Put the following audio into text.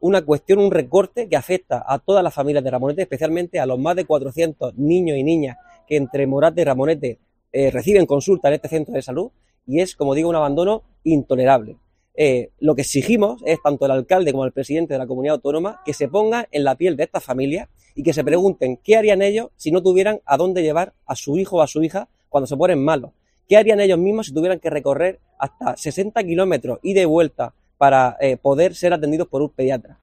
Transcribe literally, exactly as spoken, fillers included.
una cuestión, un recorte que afecta a todas las familias de Ramonete, especialmente a los más de cuatrocientos niños y niñas que entre Morate y Ramonete eh, reciben consulta en este centro de salud, y es, como digo, un abandono intolerable. Eh, lo que exigimos es, tanto el alcalde como el presidente de la comunidad autónoma, que se pongan en la piel de estas familias y que se pregunten qué harían ellos si no tuvieran a dónde llevar a su hijo o a su hija cuando se ponen malos. ¿Qué harían ellos mismos si tuvieran que recorrer hasta sesenta kilómetros ida y vuelta para eh, poder ser atendidos por un pediatra?